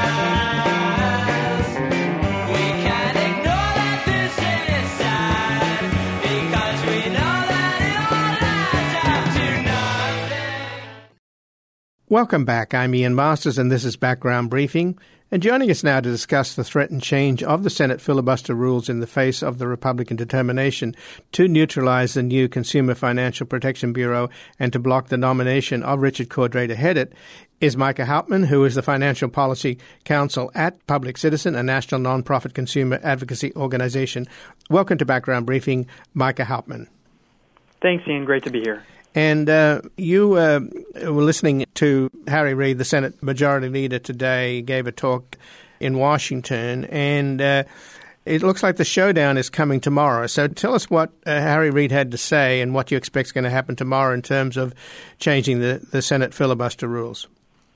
pass. We can't ignore that this is sad, because we know that it all adds up to nothing.
Welcome back. I'm Ian Masters, and this is Background Briefing. And joining us now to discuss the threatened change of the Senate filibuster rules in the face of the Republican determination to neutralize the new Consumer Financial Protection Bureau and to block the nomination of Richard Cordray to head it is Micah Hauptman, who is the Financial Policy Counsel at Public Citizen, a national nonprofit consumer advocacy organization. Welcome to Background Briefing, Micah Hauptman.
Thanks, Ian. Great to be here.
And uh, you uh, were listening to Harry Reid, the Senate Majority Leader, today, gave a talk in Washington, and uh, it looks like the showdown is coming tomorrow. So tell us what uh, Harry Reid had to say and what you expect is going to happen tomorrow in terms of changing the, the Senate filibuster rules.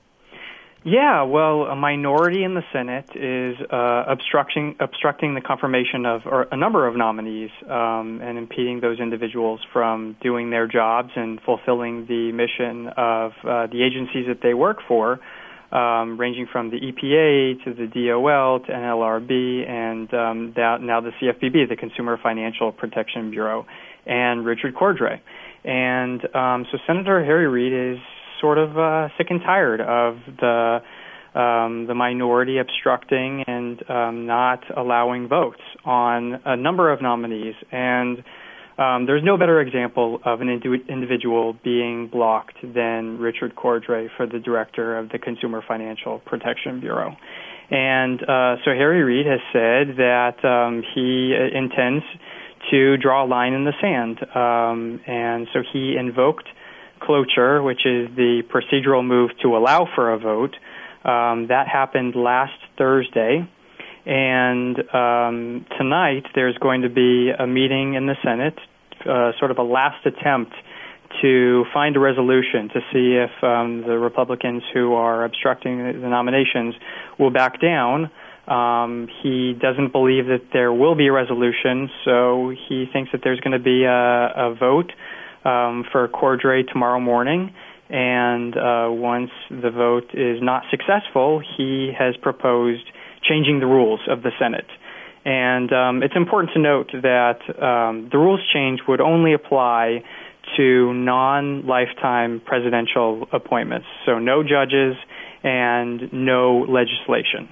Yeah, well, a minority in the Senate is uh, obstructing obstructing the confirmation of or a number of nominees um, and impeding those individuals from doing their jobs and fulfilling the mission of uh, the agencies that they work for, um, ranging from the E P A to the D O L to N L R B and um, now the C F P B, the Consumer Financial Protection Bureau, and Richard Cordray. And um, so Senator Harry Reid is sort of uh, sick and tired of the um, the minority obstructing and um, not allowing votes on a number of nominees. And um, there's no better example of an indi- individual being blocked than Richard Cordray for the director of the Consumer Financial Protection Bureau. And uh, so Harry Reid has said that um, he intends to draw a line in the sand. Um, and so he invoked cloture, which is the procedural move to allow for a vote. Um, that happened last Thursday. And um, tonight there's going to be a meeting in the Senate uh, sort of a last attempt to find a resolution to see if um, the Republicans who are obstructing the, the nominations will back down. Um, he doesn't believe that there will be a resolution, so he thinks that there's going to be a, a vote um, for Cordray tomorrow morning. And uh, once the vote is not successful, he has proposed changing the rules of the Senate. And um, it's important to note that um, the rules change would only apply to non-lifetime presidential appointments, so no judges and no legislation.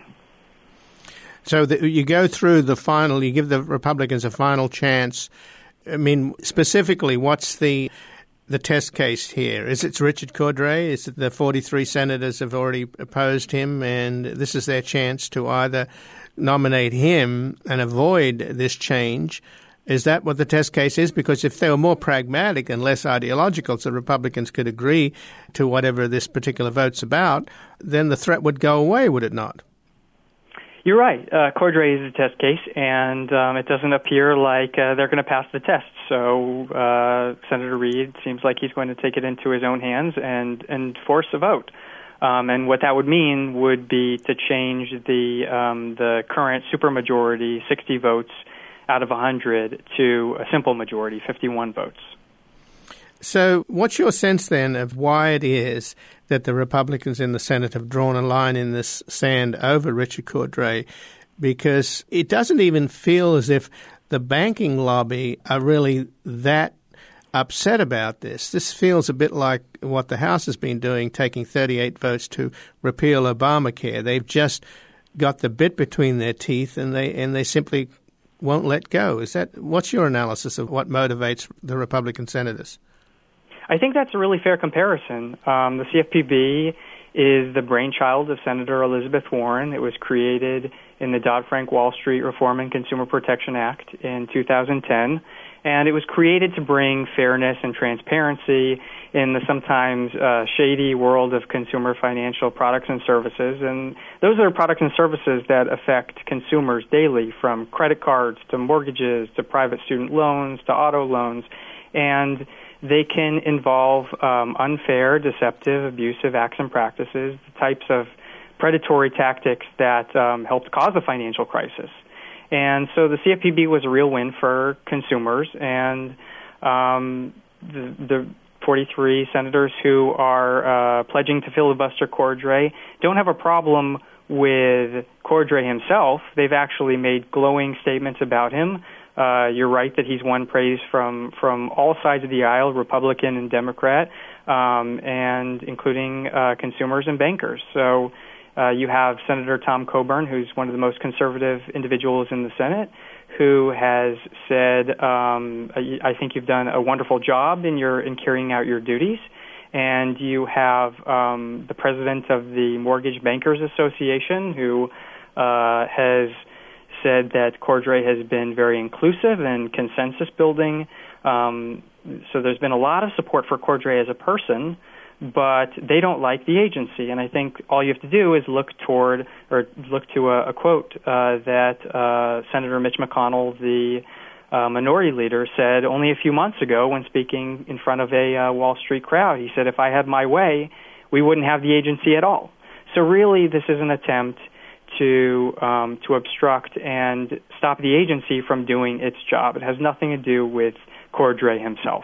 So the, you go through the final, you give the Republicans a final chance. I mean, specifically, what's the the test case here? Is it Richard Cordray? Is it the forty-three senators have already opposed him, and this is their chance to either nominate him and avoid this change? Is that what the test case is? Because if they were more pragmatic and less ideological, so Republicans could agree to whatever this particular vote's about, then the threat would go away, would it not?
You're right. Uh, Cordray is a test case, and um, it doesn't appear like uh, they're going to pass the test. So uh, Senator Reid seems like he's going to take it into his own hands and, and force a vote. Um, and what that would mean would be to change the um, the current supermajority, sixty votes out of one hundred, to a simple majority, fifty-one votes.
So what's your sense then of why it is that the Republicans in the Senate have drawn a line in this sand over Richard Cordray? Because it doesn't even feel as if the banking lobby are really that upset about this. This feels a bit like what the House has been doing, taking thirty-eight votes to repeal Obamacare. They've just got the bit between their teeth, and they and they simply won't let go. Is that what's your analysis of what motivates the Republican senators?
I think that's a really fair comparison. Um, the C F P B is the brainchild of Senator Elizabeth Warren. It was created in the Dodd-Frank Wall Street Reform and Consumer Protection Act in two thousand ten, and it was created to bring fairness and transparency in the sometimes uh, shady world of consumer financial products and services. And those are products and services that affect consumers daily, from credit cards to mortgages to private student loans to auto loans. And they can involve um, unfair, deceptive, abusive acts and practices, the types of predatory tactics that um, helped cause the financial crisis. And so the C F P B was a real win for consumers, and um, the, the forty-three senators who are uh, pledging to filibuster Cordray don't have a problem with Cordray himself. They've actually made glowing statements about him. Uh, you're right that he's won praise from, from all sides of the aisle, Republican and Democrat, um, and including uh, consumers and bankers. So uh, you have Senator Tom Coburn, who's one of the most conservative individuals in the Senate, who has said, um, I think you've done a wonderful job in your in carrying out your duties. And you have um, the president of the Mortgage Bankers Association, who uh, has said that Cordray has been very inclusive and consensus building. Um, so there's been a lot of support for Cordray as a person, but they don't like the agency. And I think all you have to do is look toward or look to a, a quote uh, that uh, Senator Mitch McConnell, the uh, minority leader, said only a few months ago when speaking in front of a uh, Wall Street crowd. He said, if I had my way, we wouldn't have the agency at all. So really, this is an attempt to um, to obstruct and stop the agency from doing its job. It has nothing to do with Cordray himself.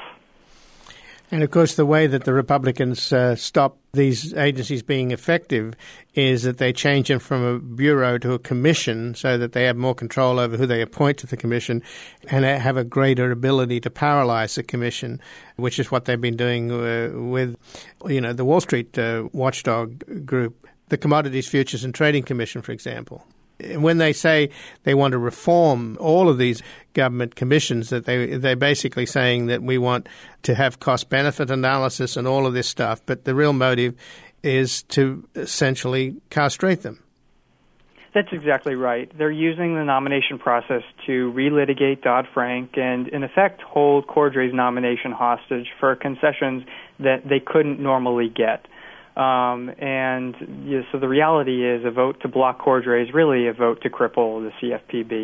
And, of course, the way that the Republicans uh, stop these agencies being effective is that they change them from a bureau to a commission so that they have more control over who they appoint to the commission and have a greater ability to paralyze the commission, which is what they've been doing uh, with, you know, the Wall Street uh, watchdog group, the Commodities Futures and Trading Commission, for example. When they say they want to reform all of these government commissions, that they, they're basically saying that we want to have cost-benefit analysis and all of this stuff, but the real motive is to essentially castrate them.
That's exactly right. They're using the nomination process to relitigate Dodd-Frank and, in effect, hold Cordray's nomination hostage for concessions that they couldn't normally get. Um, and you know, so the reality is a vote to block Cordray is really a vote to cripple the C F P B.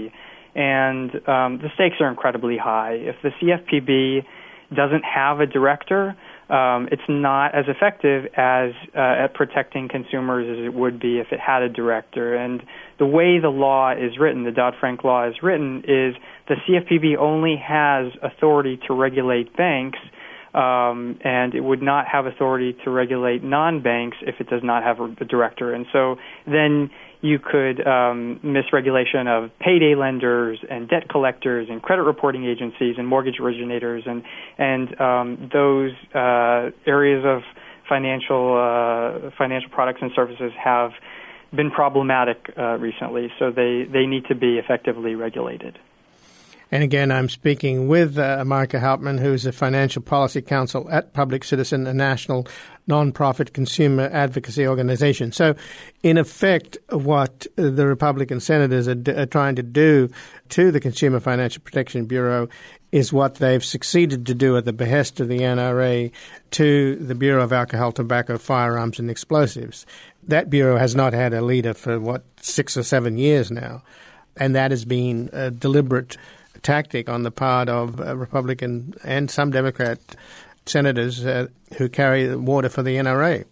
and um, the stakes are incredibly high. If the C F P B doesn't have a director, um, it's not as effective as uh, at protecting consumers as it would be if it had a director. And the way the law is written, the Dodd-Frank law is written, is the C F P B only has authority to regulate banks, um, and it would not have authority to regulate non-banks if it does not have a, a director. And so then you could um, miss regulation of payday lenders and debt collectors and credit reporting agencies and mortgage originators, and and um, those uh, areas of financial uh, financial products and services have been problematic uh, recently. So they, they need to be effectively regulated.
And again, I'm speaking with uh, Micah Hauptman, who's a financial policy counsel at Public Citizen, a national nonprofit consumer advocacy organization. So, in effect, what the Republican senators are, d- are trying to do to the Consumer Financial Protection Bureau is what they've succeeded to do at the behest of the N R A to the Bureau of Alcohol, Tobacco, Firearms and Explosives. That bureau has not had a leader for, what, six or seven years now, and that has been a deliberate tactic on the part of uh, Republican and some Democrat senators uh, who carry the water for the N R A.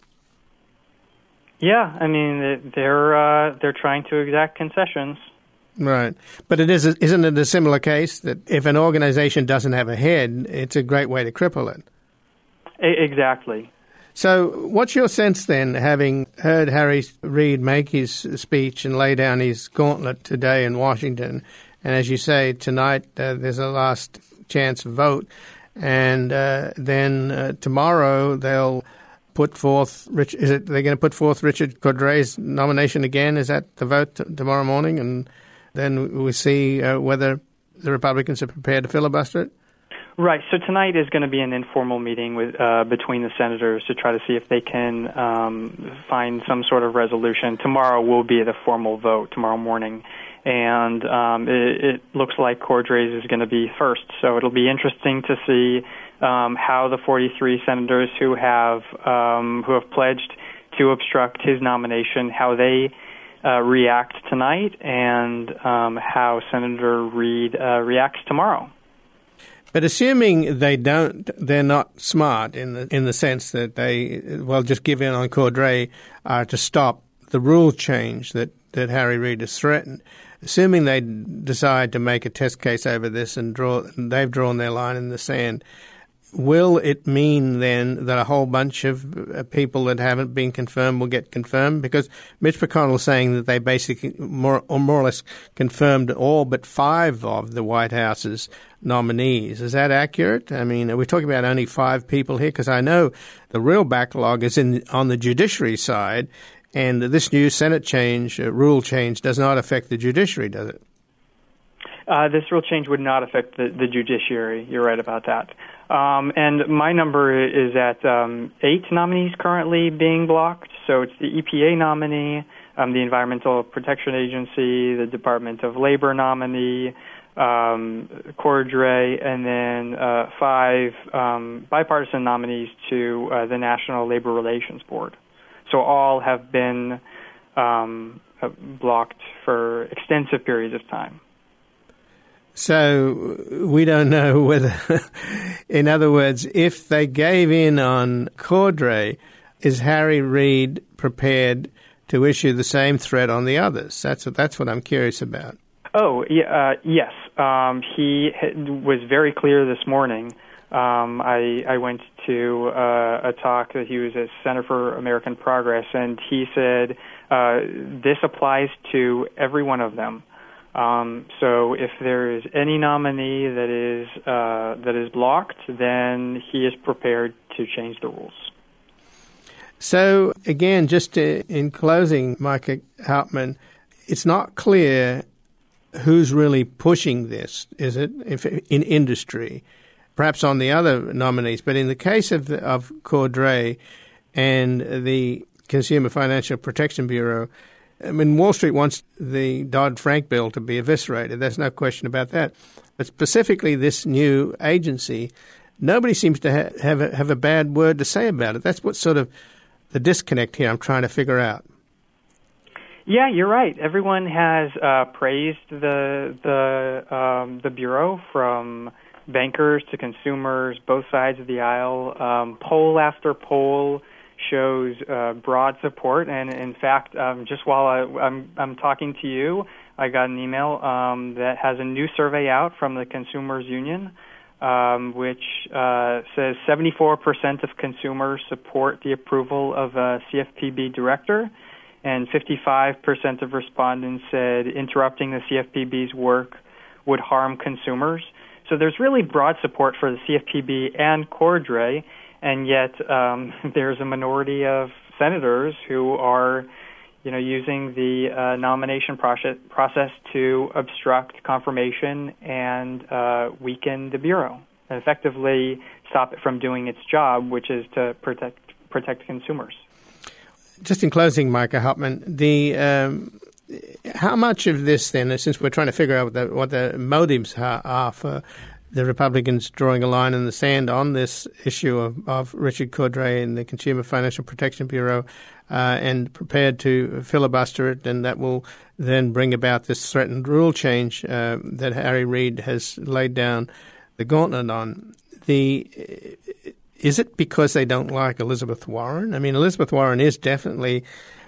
Yeah, I mean they're uh, they're trying to exact concessions.
Right, but it is a, isn't it a similar case that if an organization doesn't have a head, it's a great way to cripple it?
A- exactly.
So, what's your sense then, having heard Harry Reid make his speech and lay down his gauntlet today in Washington? And as you say, tonight uh, there's a last chance vote. And uh, then uh, tomorrow they'll put forth, Rich, is it they're going to put forth Richard Cordray's nomination again? Is that the vote t- tomorrow morning? And then we see uh, whether the Republicans are prepared to filibuster it?
Right. So tonight is going to be an informal meeting with uh, between the senators to try to see if they can um, find some sort of resolution. Tomorrow will be the formal vote, tomorrow morning. And um, it, it looks like Cordray is going to be first. So it'll be interesting to see um, how the forty-three senators who have um, who have pledged to obstruct his nomination, how they uh, react tonight, and um, how Senator Reid uh, reacts tomorrow.
But assuming they don't, they're not smart in the in the sense that they, well, just give in on Cordray uh, to stop the rule change that, that Harry Reid has threatened. Assuming they decide to make a test case over this and draw, they've drawn their line in the sand, will it mean then that a whole bunch of people that haven't been confirmed will get confirmed? Because Mitch McConnell is saying that they basically more or more or less confirmed all but five of the White House's nominees. Is that accurate? I mean, are we talking about only five people here? Because I know the real backlog is in on the judiciary side, and this new Senate change, uh, rule change, does not affect the judiciary, does it?
Uh, this rule change would not affect the, the judiciary. You're right about that. Um, and my number is at um, eight nominees currently being blocked. So it's the E P A nominee, um, the Environmental Protection Agency, the Department of Labor nominee, um, Cordray, and then uh, five um, bipartisan nominees to uh, the National Labor Relations Board. So all have been um, blocked for extensive periods of time.
So we don't know whether, in other words, if they gave in on Cordray, is Harry Reid prepared to issue the same threat on the others? That's what, that's what I'm curious about.
Oh, yeah, uh, yes. Um, he was very clear this morning. Um, I, I went to uh, a talk that he was at Center for American Progress, and he said uh, this applies to every one of them. Um, so if there is any nominee that is uh, that is blocked, then he is prepared to change the rules.
So again, just to, in closing, Micah Hauptman, it's not clear who's really pushing this, is it, if, in industry? Perhaps on the other nominees, but in the case of the, of Cordray and the Consumer Financial Protection Bureau, I mean, Wall Street wants the Dodd-Frank bill to be eviscerated. There's no question about that. But specifically this new agency, nobody seems to ha- have a, have a bad word to say about it. That's what sort of the disconnect here I'm trying to figure out.
Yeah, you're right. Everyone has uh, praised the the um, the Bureau, from bankers to consumers, both sides of the aisle. Um, poll after poll shows uh, broad support, and in fact, um, just while I, I'm I'm talking to you, I got an email um, that has a new survey out from the Consumers Union, um, which uh, says seventy-four percent of consumers support the approval of a C F P B director, and fifty-five percent of respondents said interrupting the C F P B's work would harm consumers. So there's really broad support for the C F P B and Cordray, and yet um, there's a minority of senators who are, you know, using the uh, nomination process process to obstruct confirmation and uh, weaken the Bureau, and effectively stop it from doing its job, which is to protect protect consumers.
Just in closing, Micah Hauptman, the um, how much of this then, since we're trying to figure out what the, what the motives are, are for the Republicans drawing a line in the sand on this issue of, of Richard Cordray and the Consumer Financial Protection Bureau, uh, and prepared to filibuster it, and that will then bring about this threatened rule change uh, that Harry Reid has laid down the gauntlet on. The Is it because they don't like Elizabeth Warren? I mean, Elizabeth Warren is definitely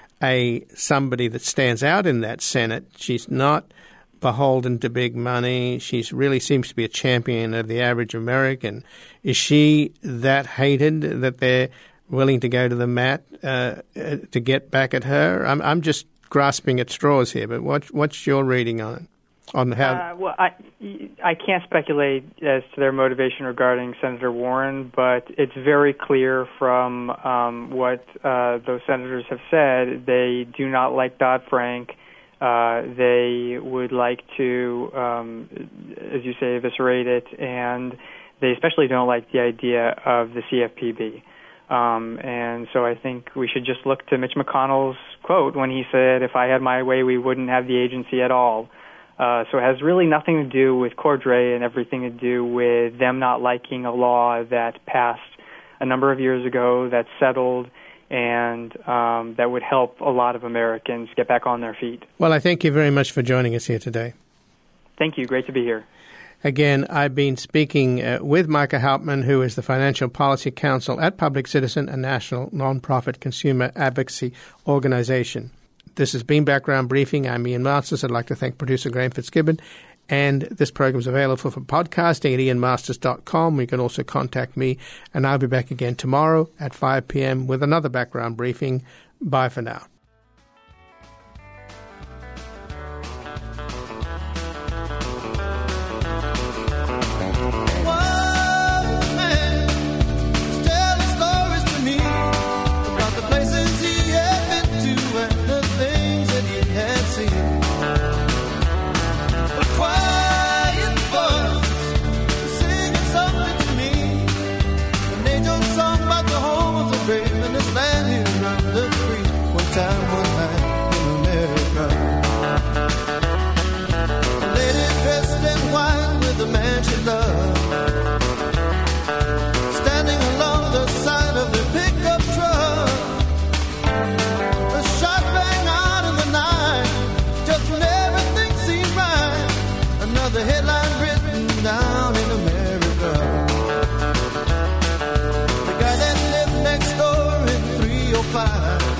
a somebody that stands out in that Senate. She's not beholden to big money. She really seems to be a champion of the average American. Is she that hated that they're willing to go to the mat uh, to get back at her? I'm I'm just grasping at straws here, but what what's your reading on it? On how?
Uh, well, I I can't speculate as to their motivation regarding Senator Warren, but it's very clear from um, what uh, those senators have said. They do not like Dodd-Frank. Uh, they would like to, um, as you say, eviscerate it, and they especially don't like the idea of the C F P B. Um, and so I think we should just look to Mitch McConnell's quote when he said, "If I had my way, we wouldn't have the agency at all." Uh, so it has really nothing to do with Cordray and everything to do with them not liking a law that passed a number of years ago, that settled, and um, that would help a lot of Americans get back on their feet.
Well, I thank you very much for joining us here today.
Thank you. Great to be here.
Again, I've been speaking uh, with Micah Hauptman, who is the Financial Policy Counsel at Public Citizen, a national nonprofit consumer advocacy organization. This has been Background Briefing. I'm Ian Masters. I'd like to thank producer Graham Fitzgibbon. And this program is available for podcasting at ian masters dot com. You can also contact me, and I'll be back again tomorrow at five p.m. with another Background Briefing. Bye for now.
Time one night in America, a lady dressed in white with a man she loved, standing along the side of the pickup truck. A shot rang out in the night, just when everything seemed right. Another headline written down in America. The guy that lived next door in three oh five